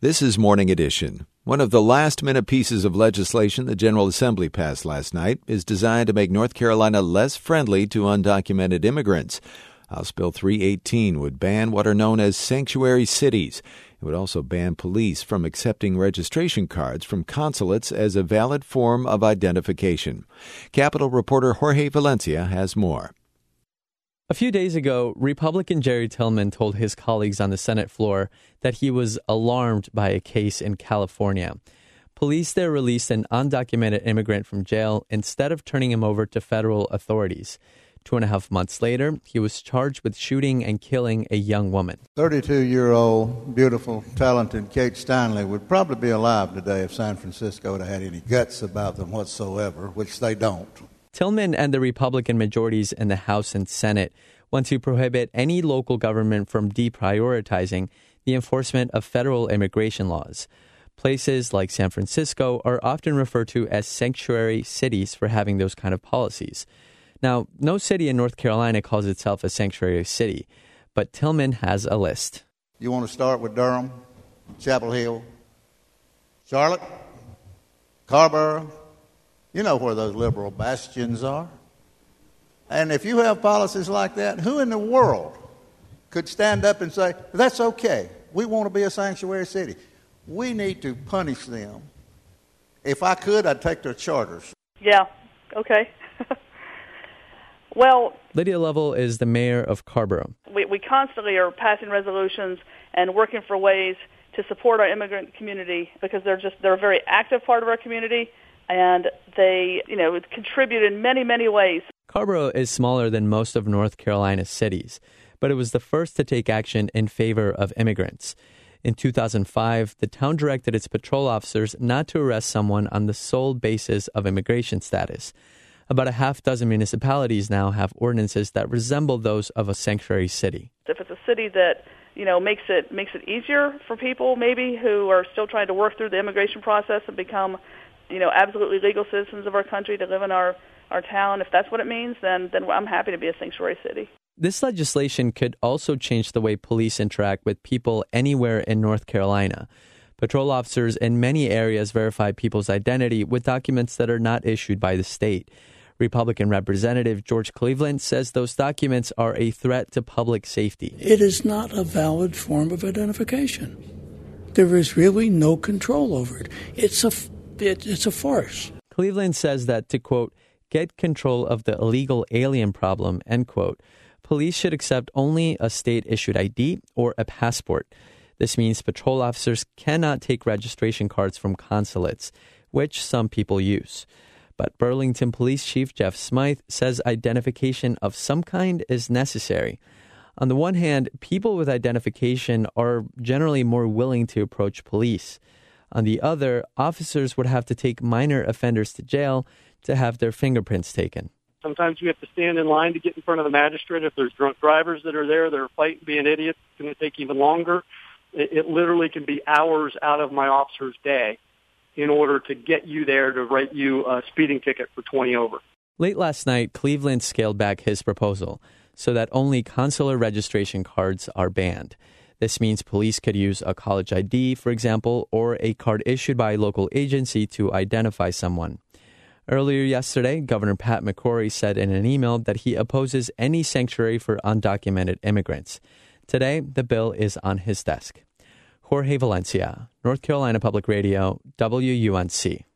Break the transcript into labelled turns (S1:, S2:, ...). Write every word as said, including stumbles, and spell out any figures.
S1: This is Morning Edition. One of the last-minute pieces of legislation the General Assembly passed last night is designed to make North Carolina less friendly to undocumented immigrants. House Bill three eighteen would ban what are known as sanctuary cities. It would also ban police from accepting registration cards from consulates as a valid form of identification. Capitol reporter Jorge Valencia has more.
S2: A few days ago, Republican Jerry Tillman told his colleagues on the Senate floor that he was alarmed by a case in California. Police there released an undocumented immigrant from jail instead of turning him over to federal authorities. Two and a half months later, he was charged with shooting and killing a young woman.
S3: thirty-two-year-old, beautiful, talented Kate Stanley would probably be alive today if San Francisco had had any guts about them whatsoever, which they don't.
S2: Tillman and the Republican majorities in the House and Senate want to prohibit any local government from deprioritizing the enforcement of federal immigration laws. Places like San Francisco are often referred to as sanctuary cities for having those kind of policies. Now, no city in North Carolina calls itself a sanctuary city, but Tillman has a list.
S3: You want to start with Durham, Chapel Hill, Charlotte, Carrboro. You know where those liberal bastions are. And if you have policies like that, who in the world could stand up and say, that's okay, we want to be a sanctuary city? We need to punish them. If I could, I'd take their charters.
S4: Yeah, okay. Well,
S2: Lydia Lovell is the mayor of Carrboro.
S4: We, we constantly are passing resolutions and working for ways to support our immigrant community because they're just they're a very active part of our community, and they, you know, contribute in many, many ways.
S2: Carrboro is smaller than most of North Carolina's cities, but it was the first to take action in favor of immigrants. In two thousand five, the town directed its patrol officers not to arrest someone on the sole basis of immigration status. About a half dozen municipalities now have ordinances that resemble those of a sanctuary city.
S4: If it's a city that, you know, makes it makes it easier for people maybe who are still trying to work through the immigration process and become, you know, absolutely legal citizens of our country to live in our, our town, if that's what it means, then then I'm happy to be a sanctuary city.
S2: This legislation could also change the way police interact with people anywhere in North Carolina. Patrol officers in many areas verify people's identity with documents that are not issued by the state. Republican Representative George Cleveland says those documents are a threat to public safety.
S5: It is not a valid form of identification. There is really no control over it. It's a, it, it's a farce.
S2: Cleveland says that to, quote, get control of the illegal alien problem, end quote, police should accept only a state-issued I D or a passport. This means patrol officers cannot take registration cards from consulates, which some people use. But Burlington Police Chief Jeff Smythe says identification of some kind is necessary. On the one hand, people with identification are generally more willing to approach police. On the other, officers would have to take minor offenders to jail to have their fingerprints taken.
S6: Sometimes we have to stand in line to get in front of the magistrate. If there's drunk drivers that are there that are fighting being idiots, it's going to take even longer. It, it literally can be hours out of my officer's day in order to get you there to write you a speeding ticket for twenty over.
S2: Late last night, Cleveland scaled back his proposal so that only consular registration cards are banned. This means police could use a college I D, for example, or a card issued by a local agency to identify someone. Earlier yesterday, Governor Pat McCrory said in an email that he opposes any sanctuary for undocumented immigrants. Today, the bill is on his desk. Jorge Valencia, North Carolina Public Radio, W U N C.